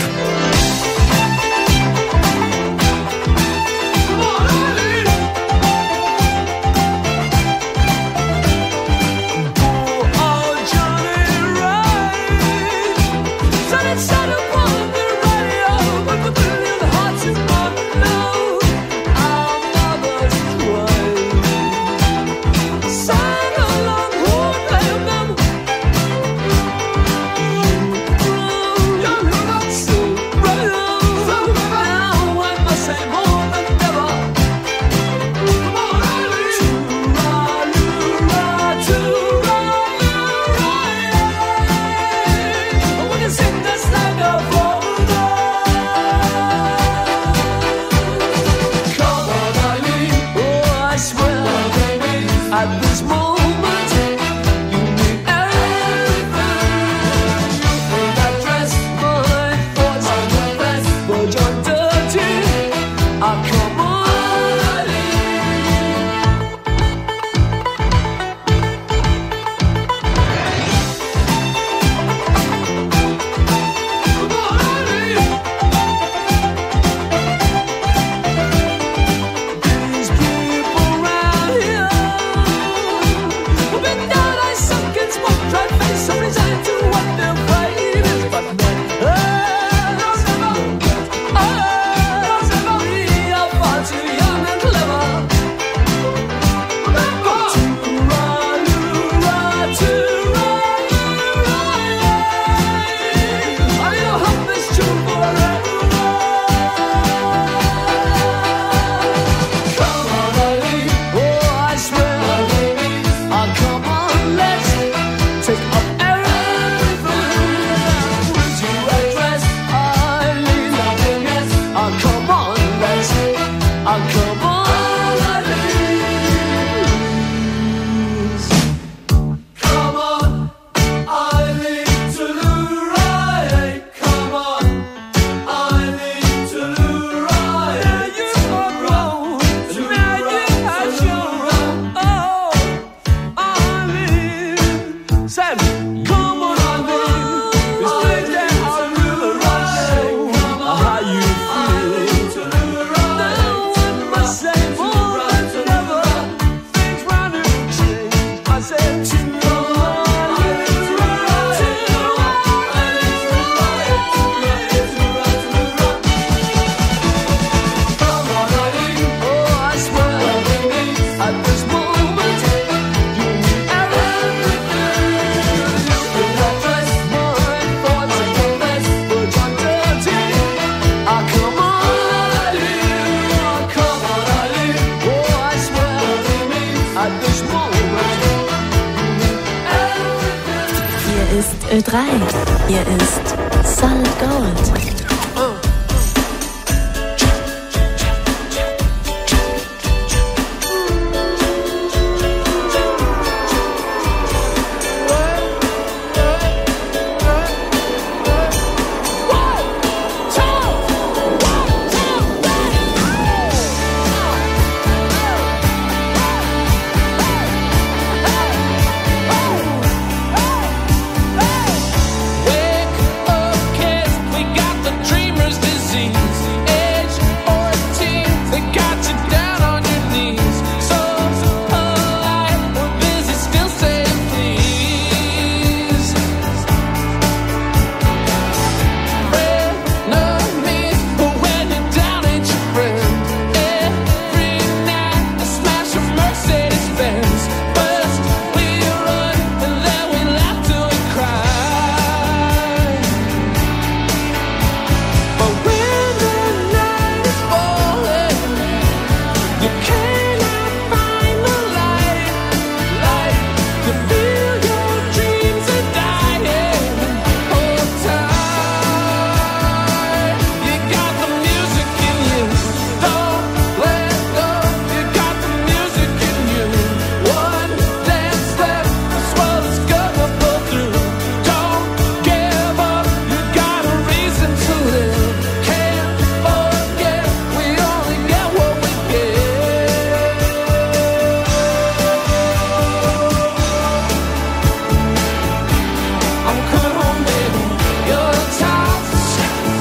[SPEAKER 11] Ö drei. Hier ist Solid Gold.